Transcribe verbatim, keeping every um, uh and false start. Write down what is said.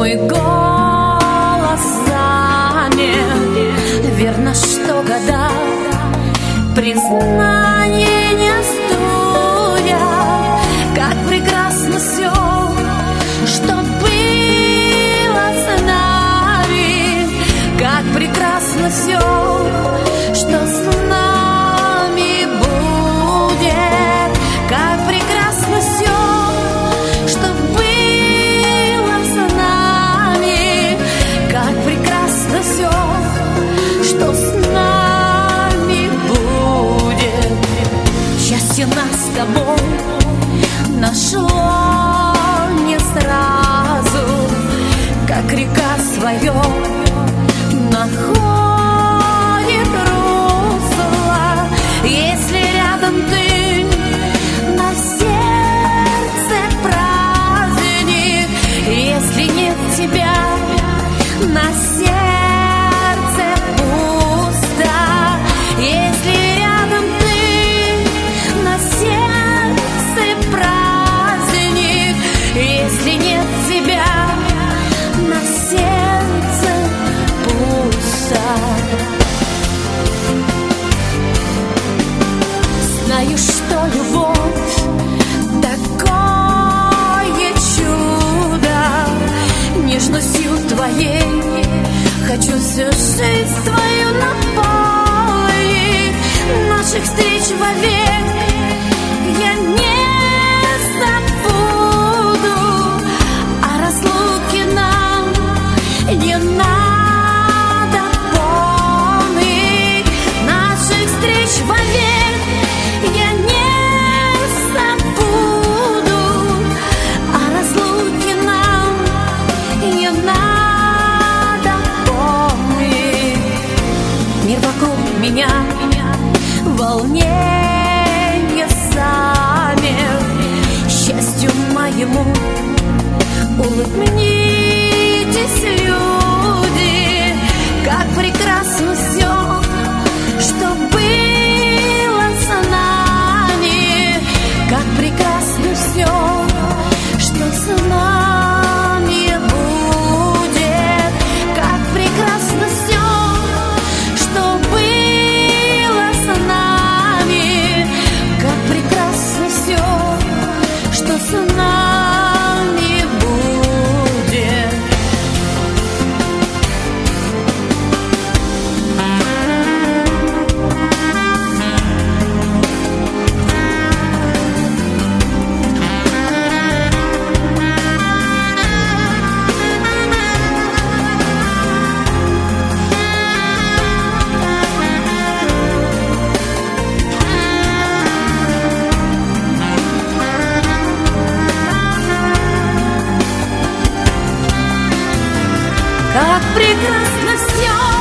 мой голос замер. Верно, что года признание не стоят. Как прекрасно все, что было с нами. Как прекрасно все, что с нами будет. Как прекрасно все, что было с нами. Как прекрасно все, что с нами будет. Счастье нас с тобой нашло не сразу, как река свое находит русло. Если рядом ты, на сердце праздник. Если нет тебя, на сердце пусто. Если рядом ты, на сердце праздник. Если нет тебя, на сердце пусто. Знаю, что любовь такое чудо. Нежностью твоей хочу всю жизнь твою наполнить. Наших встреч вовек я не забуду. О разлуке нам не надо помнить. Наших встреч вовек я не забуду. О разлуке нам не надо помнить. Мир вокруг меня волнение замер. Счастью моему улыбнитесь, люди. Как прекрасно все, что было с нами. Как прекрасно все, что с нами будет. Как прекрасно все, что было с нами. Как прекрасно все, что с нами будет. Как прекрасно все,